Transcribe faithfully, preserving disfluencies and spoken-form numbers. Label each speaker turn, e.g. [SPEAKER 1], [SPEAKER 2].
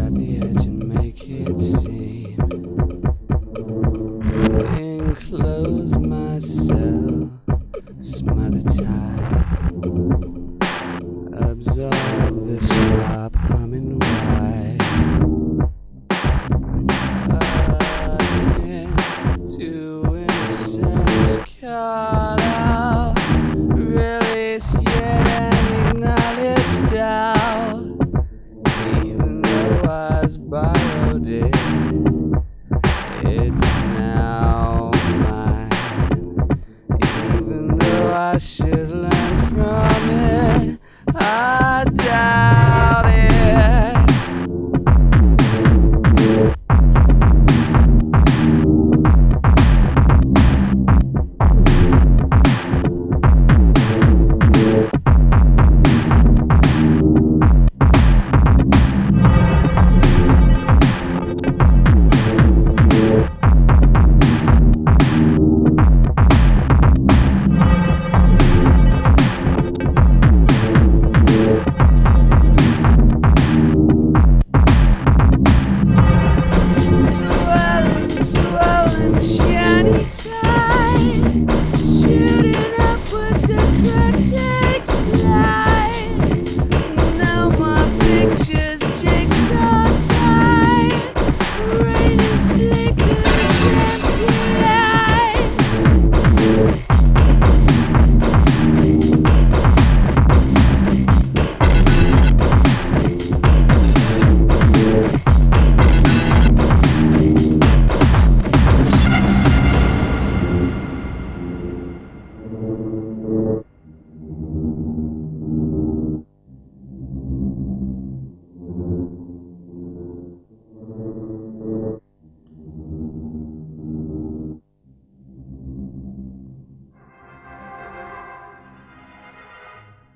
[SPEAKER 1] grab the edge and make it seem. Enclose myself, smother tight. Absorb the sharp humming white. To innocence cut out, release yet and acknowledge doubt, even though I was borrowed it.